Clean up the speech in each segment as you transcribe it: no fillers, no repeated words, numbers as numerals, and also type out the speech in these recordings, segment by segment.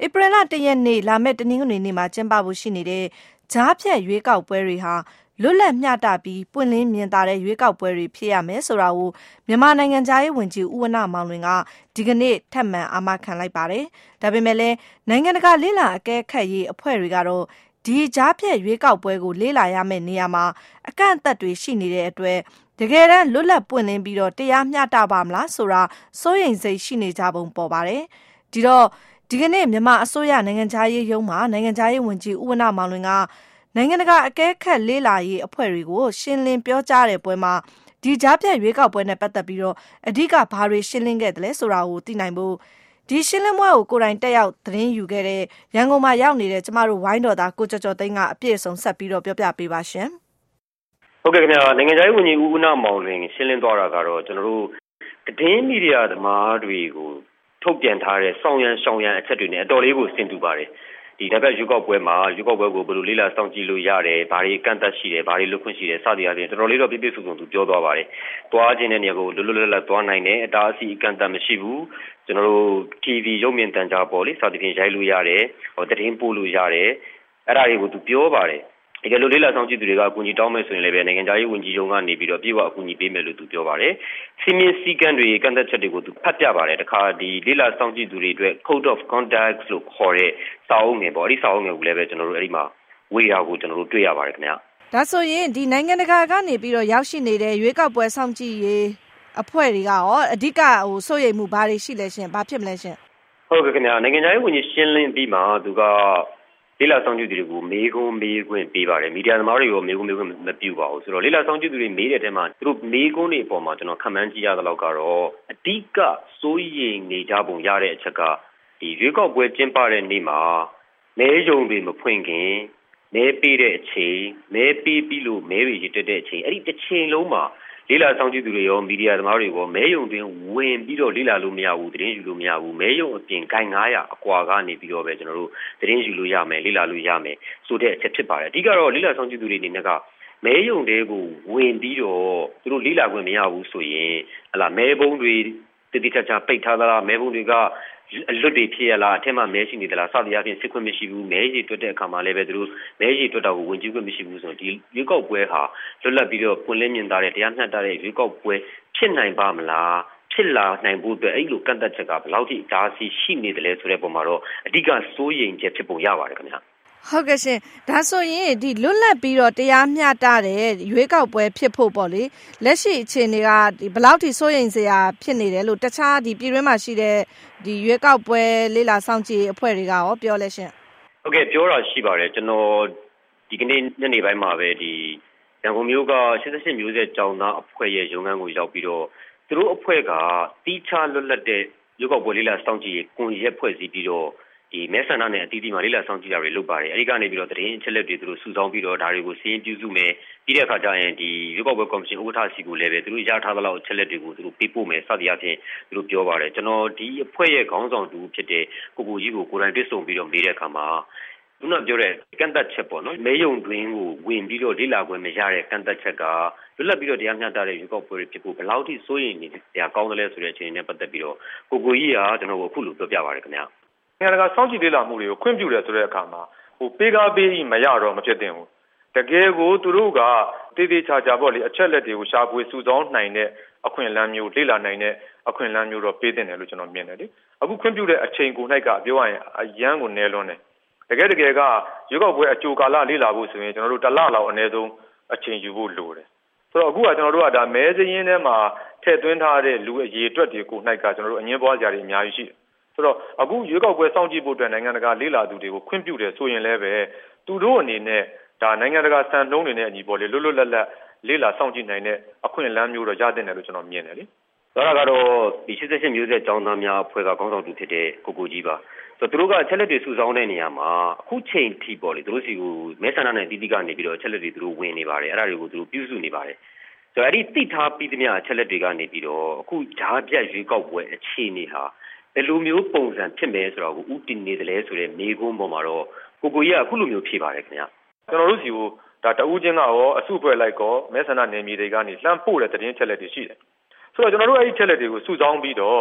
ဧပြီလ1 ရက်နေ့လာမယ့်တနင်္ဂနွေနေ့မှာကျင်းပဖို့ရှိနေတဲ့ကြားဖြတ်ရွေးကောက်ပွဲတွေဟာလွတ်လပ်မျှတပြီးပွင့်လင်းမြင်သာတဲ့ရွေးကောက်ပွဲတွေဖြစ်ရမယ်ဆိုတာကိုမြန်မာနိုင်ငံသားရေးဝန်ကြီးဦးဝဏ္ဏမောင်လွင်ကဒီကနေ့ထပ်မံအာမခံလိုက်ပါတယ်။ဒါပေမဲ့လည်းနိုင်ငံတကာလေ့လာအကဲခတ်ရေးအဖွဲ့တွေကတော့ဒီကြားဖြတ်ရွေးကောက်ပွဲကိုလေ့လာရမယ့်နေရာမှာအကန့်အသတ်တွေရှိနေတဲ့အတွက်တကယ်တမ်းလွတ်လပ်ပွင့်လင်းပြီးတော့တရားမျှတပါမလားဆိုတာစိုးရိမ်စိတ်ရှိနေကြပုံပေါ်ပါတယ်။ဒီကနေ့မြန်မာအစိုးရနိုင်ငံခြားရေးရုံးမှာနိုင်ငံခြားရေးဝန်ကြီးဦးဝဏ္ဏမောင်လွင်ကနိုင်ငံတကာအကဲခတ်လေ့လာရေးအဖွဲ့တွေကိုရှင်းလင်းပြောကြားတဲ့ပွဲမှာဒီကြားဖြတ်ရွေးကောက်ပွဲနဲ့ပတ်သက်ပြီးတော့အဓိကဘာတွေရှင်းလင်းခဲ့တယ်လဲဆိုတာကိုသိနိုင်ဖို့ဒီရှင်းလင်းပွဲကိုကိုယ်တိုင်တက်ရောက်သတင်းယူခဲ့တဲ့ရန်ကုန်မှာရောက်နေတဲ့ကျမတို့ဝိုင်းတော်သားကိုကျော်ကျော်သိန်းကအပြည့်အစုံဆက်ပြီးတော့ပြောပြပေးပါရှင်။ဟုတ်ကဲ့ခင်ဗျာနိုင်ငံခြားရေးဝန်ကြီးဦးဝဏ္ဏမောင်လွင်ရှင်းလင်းသွားတာကတော့ကျွန်တော်တို့သတင်းမီဒီယာသမားတွေကိုထုတ်ပြန်ထားတဲ့စောင့်ရန်ရှောင်ရန်အချက်တွေနဲ့အတော်လေးကိုဆင်တူပါတယ်။ဒီနောက်ရွေးကောက်ပွဲမှာရွေးကောက်ပွဲကိုဘယ်လိုလေးလာစောင့်ကြည့်လို့ရတယ်။ဘာတွေကန့်သက်ရှိတယ်။ဘာတွေလွတ်ခွင့်ရှိတယ်စသည်အားဖြင့်တော်တော်လေးတော့ပြည့်ပြည့်စုံစုံသူပြောသွားပါတယ်။သွားခြင်းတဲ့နေရာကိုလွတ်လွတ်လပ်လပ်သွားနိုင်တယ်။အတားအဆီးအကန့်အသတ်မရှိဘူး။ကျွန်တော်တို့ TV ရုပ်မြင်သံကြားပေါ်လေစသည်ဖြင့်ရိုက်လို့ရတယ်။သတင်းပို့လို့ရတယ်။အဲ့ဒါတွေကိုသူပြောပါတယ်။တကယ်လို့လေးလာဆောင်ကြည့်သူတွေကအကူအညီတောင်းမယ်ဆိုရင်လည်းပဲနိုင်ငံသားရေးဝန်ကြီးရုံးကနေပြီးတော့ပြေဝအကူအညီပေးမယ်လို့သူပြောပါတယ်။စီမင်းစည်းကမ်းတွေကန့်သက်ချက်တွေကိုသူဖတ်ပြပါတယ်။တခါဒီလေးလာဆောင်ကြည့်သူတွေအတွက် Code of Conduct လို့ခေါ်တဲ့စာအုပ်ငယ်ပေါ့။ဒီစာအုပ်ငယ်ကိုလည်းပဲကျွန်တော်တို့အဲ့ဒီမှာဝေတာကိုကျွန်တော်တို့တွေ့ရပါတယ်ခင်ဗျာ။ဒါဆိုရင်ဒီနိုင်ငံတကာကနေပြီးတော့ရောက်ရှိနေတဲ့ရွေးကောက်ပွဲဆောင်ကြည့်ရေးအဖွဲ့တွေကရောအဓိကစိုးရိမ်မှုဘာတွေရှိလဲရှင်။ဘာဖြစ်မလဲရှင်။ဟုတ်ကဲ့ခင်ဗျာနိုင်ငံသားရေးဝန်ကြီးရှင်းလင်းပြီးမှသူကလေးလာဆောင်ကြည့်သူတွေကိုမေးခွန်းပေးပါတယ်မီဒီယာသမားတွေရောမေးခွန်းမပြုပါဘူးဆိုတော့လေးလာဆောင်ကြည့်သူတွေမေးတဲ့အထဲမှာသူတို့မေးခွန်းတွေအပေါ်မှာကျွန်တော်ခန့်မှန်းကြည့်ရသလောက်ကတော့အဓိကစိုးရိမ်နေကြပုံရတဲ့အချက်ကဒီရွေးကောက်ပွဲကျင်းပတဲ့နေ့မှာမဲရုံတွေမဖွင့်ခင်မဲပေးတဲ့အချိန်မဲပေးပြီးလို့မဲတွေရတက်တဲ့အချိန်အဲ့ဒီတစ်ချိန်လုံးမှာလေးလာဆောင်ကြည့်သူတွေရောမီဒီယာသမားတွေရောမဲယုံတွင်ဝင်ပြီးတော့လေးလာလို့မရဘူးသတင်းယူလို့မရဘူးမဲယုံအပြင်ဂိုင်900အကွာကနေပြီးတော့ပဲကျွန်တော်တို့သတင်းယူလို့ရမယ်လေးလာလို့ရမယ်ဆိုတဲ့အချက်ဖြစ်ပါတယ်အဓိကတော့လေးလာဆောင်ကြည့်သူတွေအနေနဲ့ကမဲယုံတွေကိုဝင်ပြီးတော့သူတို့လေးလာခွင့်မရဘူးဆိုရင်ဟလာမဲပုံးတွေတိတိကျကျပိတ်ထားသလားမဲပုံးတွေကအလွတ်တွေဖြစ်ရလားအထက်မှာမဲရှိနေသလားစသည်အပြင်စစ်ခွင့်မရှိဘူးမဲရည်တွက်တဲ့အခါမှာလည်းပဲသူတို့မဲရည်တွက်တာကိုဝင်ကြည့်ခွင့်မရှိဘူးဆိုတော့ဒီရွေးကောက်ပွဲဟာလွတ်လပ်ပြီးတော့ပွင့်လင်းမြင်သာတဲ့တရားမျှတတဲ့ရွေးကောက်ပွဲဖြစ်နိုင်ပါမလားဖြစ်လာနိုင်ဖို့အတွက်အဲ့လိုကန့်သက်ချက်ကဘယ်လောက်ထိအတားအဆီးရှိနေတယ်လဲဆိုတဲ့ပုံမှာတော့အဓိကစိုးရိမ်ချက်ဖြစ်ပုံရပါတယ်ခင်ဗျာဟုတ်ကဲ့ရှင်ဒါဆိုရင်ဒီလွတ်လပ်ပြီးတော့တရားမျှတတဲ့ရွေးကောက်ပွဲဖြစ်ဖို့ပေါ့လေလက်ရှိအခြေအနေကဒီဘယ်လောက်ထိစိုးရိမ်စရာဖြစ်နေတယ်လို့တခြားဒီပြည်တွင်းမှာရှိတဲ့ဒီရွေးကောက်ပွဲလေးလာစောင့်ကြည့်အဖွဲ့တွေကရောပြောလဲရှင်ဟုတ်ကဲ့ပြောတာရှိပါတယ်ကျွန်တော်ဒီကနေ့ညနေပိုင်းမှာပဲဒီရန်ကုန်မြို့က88မျိုးဆက်ကျောင်းသားအဖွဲ့ရဲ့ရုံးခန်းကိုရောက်ပြီးတော့သူတို့အဖွဲ့ကတီးခြားလွတ်လပ်တဲ့ရွေးကောက်ပွဲလေးလာစောင့်ကြည့်ကွန်ရက်ဖွဲ့စည်းပြီးတော့ဒီမဲဆန္ဒနဲ့အတီးတီးမှာလေးလာဆောင်ကြည့်တာတွေလုပ်ပါတယ်အဲဒီကနေပြီးတော့သတင်းအချက်လက်တွေသူတို့စုဆောင်းပြီးတော့ဒါတွေကိုစီးရင်ပြုစုမယ်ပြီးတဲ့အခါကျရင်ဒီရွေးကောက်ပွဲကော်မရှင်ဥက္ကဋ္ဌစီကိုလည်းပဲသူတို့ရထားသလောက်အချက်လက်တွေကိုသူတို့ပေးပို့မယ်စသည်အပြင်သူတို့ပြောပါတယ်ကျွန်တော်ဒီအဖွဲ့ရဲ့ခေါင်းဆောင်တူဖြစ်တဲ့ကိုကြီးကိုကိုယ်တိုင်တွေ့ဆုံပြီးတော့မေးတဲ့အခါမှာခုနပြောတဲ့ကန့်သက်ချက်ပေါ့နော်မဲယုံတွင်းကိုဝင်ပြီးတော့လေးလာခွင့်မရတဲ့ကန့်သက်ချက်ကလွတ်လပ်ပြီးတော့တရားမျှတတဲ့ရွေးကောက်ပွဲတွေဖြစ်ဖို့ဘယ်လောက်ထိစိုးရိမ်နေတရားကောင်းတယ်လဲဆိုတဲ့အချိန်နဲ့ပတ်သက်ပြီးတော့ကိုကြီးကကျွန်တော်ကိုအခုလိုပြောပြပါတယ်ခင်ဗျာနိုင်ငံတကာစောင့်ကြည့်လေ့လာမှုတွေကိုခွင့်ပြုတယ်ဆိုတဲ့အခါမှာပေးကားပေးမရတော့မဖြစ်သင့်ဘူးတကယ်ကိုသူတို့ကတည်တည်ချာချာပေါ့လေအချက်လက်တွေကိုရှာဖွေစုဆောင်းနိုင်တဲ့အခွင့်အလမ်းမျိုးလေ့လာနိုင်တဲ့အခွင့်အလမ်းမျိုးတော့ပေးသင့်တယ်လို့ကျွန်တော်မြင်တယ်လေအခုခွင့်ပြုတဲ့အချိန်ကို၌ကပြောရရင်အရန်ကိုနည်းလွန်းတယ်တကယ်ကရွေးကောက်ပွဲအကြိုကာလလေ့လာဖို့ဆိုရင်ကျွန်တော်တို့တစ်လလောက်အနည်းဆုံးအချိန်ယူဖို့လိုတယ်ဆိုတော့အခုကကျွန်တော်တို့ကဒါမဲစရင်းထဲမှာထည့်သွင်းထားတဲ့လူအရေးအတွက်တွေကို၌ကကျွန်တော်တို့အငင်းပွားကြတွေအများကြီးရှိတယ်ဆိုတော့အခုရွေးကောက်ပွဲစောင့်ကြည့်ဖို့အတွက်နိုင်ငံတကာလေ့လာသူတွေကိုခွင့်ပြုတယ်ဆိုရင်လည်းပဲသူတို့အနေနဲ့ဒါနိုင်ငံတကာစံနှုန်းတွေနဲ့အညီပေါ်လေလွတ်လွတ်လပ်လပ်လေ့လာစောင့်ကြည့်နိုင်တဲ့အခွင့်အလမ်းမျိုးတော့ရတဲ့တယ်လို့ကျွန်တော်မြင်တယ်လေဒါကတော့ဒီ88မျိုးဆက်ကျောင်းသားများအဖွဲ့ကခေါင်းဆောင်တူဖြစ်တဲ့ကိုကြီးပါဆိုတော့သူတို့ကအချက်လက်တွေစုဆောင်းတဲ့နေရာမှာအခုချိန်ထိပေါ့လေသူတို့စီကိုမဲဆန္ဒနဲ့တီးတီးကနေပြီးတော့အချက်လက်တွေသူတို့ဝင်နေပါတယ်အဲ့ဒါတွေကိုသူတို့ပြုစုနေပါတယ်ဆိုတော့အဲ့ဒီသိထားပြီးသမျှအချက်လက်တွေကနေပြီးတော့အခုဓာတ်ပြတ်ရွေးကောက်ပွဲအခြေအနေဟာဘယ်လိုမျိုးပုံစံဖြစ်မယ်ဆိုတော့ဥတည်နေတယ်လဲဆိုတဲ့မေးခွန်းပေါ်မှာတော့ကိုကြီးကအခုလိုမျိုးဖြေပါတယ်ခင်ဗျာကျွန်တော်တို့စီကိုဒါတဦးချင်းကရောအစုဖွဲ့လိုက်ကောမဲဆန္ဒနယ်မြေတွေကနေလှမ်းပို့တဲ့သတင်းချက်လက်တွေရှိတယ်ဆိုတော့ကျွန်တော်တို့အဲ့ဒီချက်လက်တွေကိုစုဆောင်းပြီးတော့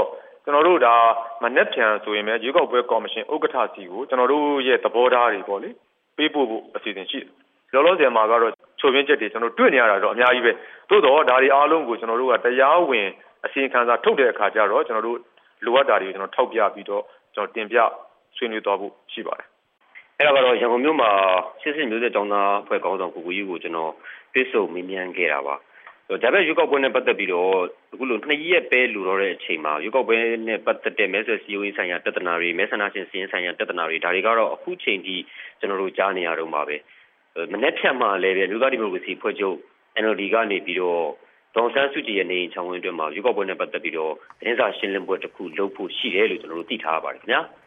ကျွန်တော်တို့ဒါမနေ့ပြန်ဆိုရင်လည်းရွေးကောက်ပွဲကော်မရှင်ဥက္ကဋ္ဌစီကိုကျွန်တော်တို့ရဲ့သဘောထားတွေပေါ့လေပေးပို့ဖို့အစီအစဉ်ရှိတယ်လောလောဆယ်မှာကတော့ချိုးပြင်းချက်တွေကျွန်တော်တွေ့နေရတာတော့အများကြီးပဲသို့တော့ဒါတွေအားလုံးကိုကျွန်တော်တို့ကတရားဝင်အစီအခံစာထုတ်တဲ့အခါကျတော့ကျွန်တော်တို့လိုအပ်တာတွေကိုကျွန်တော်ထောက်ပြပြီးတော့ကျွန်တော်တင်ပြဆွေးနွေးသွားဖို့ရှိပါတယ်အဲ့ဒါကတော့ရန်ကုန်မြို့မှာစစ်မျိုးဆက်တောင်းသားဖွဲ့ကောင်းဆောင်ကိုကိုကြီးကိုကျွန်တော်တွေ့ဆုံမေးမြန်းခဲ့တာပါဒါပေမဲ့ရွေးကောက်ပွဲနဲ့ပတ်သက်ပြီးတော့အခုလို2ရက်ပဲလူတော့တဲ့အချိန်မှာရွေးကောက်ပွဲနဲ့ပတ်သက်တဲ့မဲဆွယ်စည်းရုံးရေးဆိုင်ရာပြဿနာတွေမဲဆန္ဒရှင်စီရင်ဆိုင်ရာပြဿနာတွေဒါတွေကတော့အခုချိန်ထိကျွန်တော်တို့ကြားနေရတော့မှာပဲမနေ့ဖြတ်မှလည်းပဲလူသားဒီမိုကရေစီဖွဲ့ချုပ် NLD ကနေပြီးတော့ဒေါ်ဆန်းစုကြည်ရဲ့နေအိမ်ချောင်းဝင်းအတွင်းမှာရွေးကောက်ပွဲနဲ့ပတ်သက်ပြီးတော့သတင်းစာရှင်းလင်းပွဲတစ်ခုလုပ်ဖို့ရှိတယ်လို့ကျွန်တော်တို့သိထားပါတယ်ခင်ဗျာ